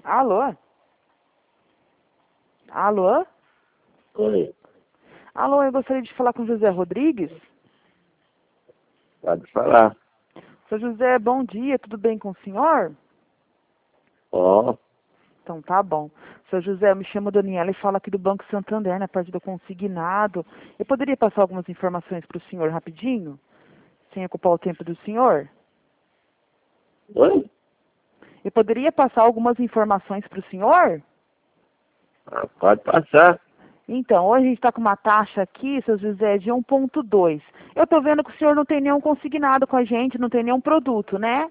Alô? Alô? Oi, Alô, eu gostaria de falar com o José Rodrigues. pode falar. Seu José, bom dia, tudo bem com o senhor? Ó, Então tá bom. Seu José, eu me chamo Daniela e falo aqui do Banco Santander, na parte do consignado. Eu poderia passar algumas informações para o senhor rapidinho? Sem ocupar o tempo do senhor? oi? Eu poderia passar algumas informações para o senhor? Ah, pode passar. Então, hoje a gente está com uma taxa aqui, seu José, de 1,2. Eu estou vendo que o senhor não tem nenhum consignado com a gente, não tem nenhum produto, né?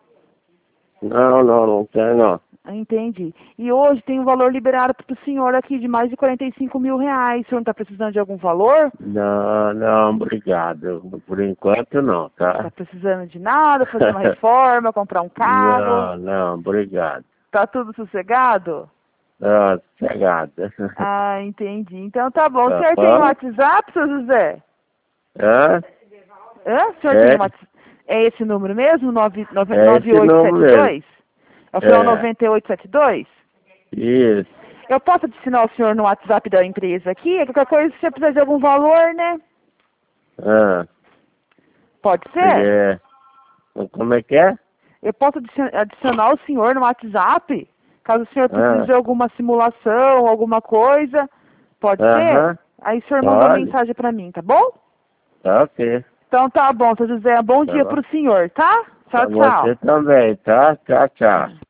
Não tem não. Entendi. E hoje tem um valor liberado para o senhor aqui de mais de 45 mil reais. O senhor não está precisando de algum valor? Não, obrigado. Por enquanto não, Está tá? precisando de nada, fazer uma reforma, comprar um carro? Não, obrigado. Tá tudo sossegado? Não, chegado. Ah, entendi. Então tá bom. O Tá senhor tem um bom? WhatsApp, seu José? Hã? Hã? O senhor tem um É, WhatsApp? É esse número mesmo? é esse nome mesmo. 9872? É o final É, 9872? isso. Eu posso adicionar o senhor no WhatsApp da empresa aqui? Qualquer coisa, se você precisar de algum valor, né? Ah, Pode ser? é. Como é que é? Eu posso adicionar o senhor no WhatsApp? Caso o senhor precise Ah, de alguma simulação, alguma coisa. Pode ser? aham, Aí o senhor manda uma pode. mensagem pra mim, tá bom? Tá ok. Então tá bom, seu José. Bom Tá dia bom. pro senhor, tá? Pra Tchau, você tchau. também, tá? Tchau, tchau.